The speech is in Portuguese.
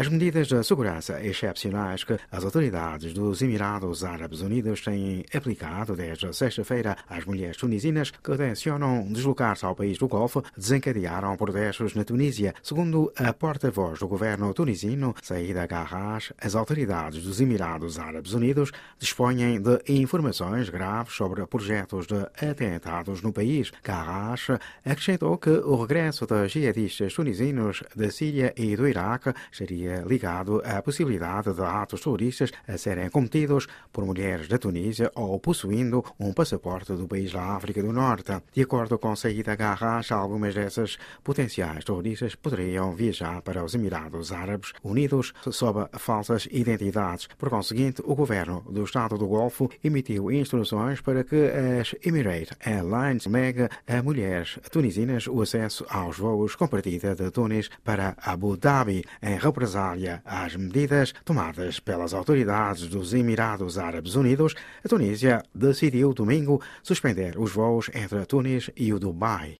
As medidas de segurança excepcionais que as autoridades dos Emirados Árabes Unidos têm aplicado desde sexta-feira às mulheres tunisinas que tencionam deslocar-se ao país do Golfo desencadearam protestos na Tunísia. Segundo a porta-voz do governo tunisino, Saïda Garrash, as autoridades dos Emirados Árabes Unidos dispõem de informações graves sobre projetos de atentados no país. Garrash acrescentou que o regresso de jihadistas tunisinos da Síria e do Iraque estaria ligado à possibilidade de atos terroristas a serem cometidos por mulheres da Tunísia ou possuindo um passaporte do país da África do Norte. De acordo com Saïda Garrash, algumas dessas potenciais terroristas poderiam viajar para os Emirados Árabes Unidos sob falsas identidades. Por conseguinte, o governo do Estado do Golfo emitiu instruções para que as Emirates Airlines negue a mulheres tunisinas o acesso aos voos com partida de Tunis para Abu Dhabi. Em represália às medidas tomadas pelas autoridades dos Emirados Árabes Unidos, a Tunísia decidiu domingo suspender os voos entre Tunis e o Dubai.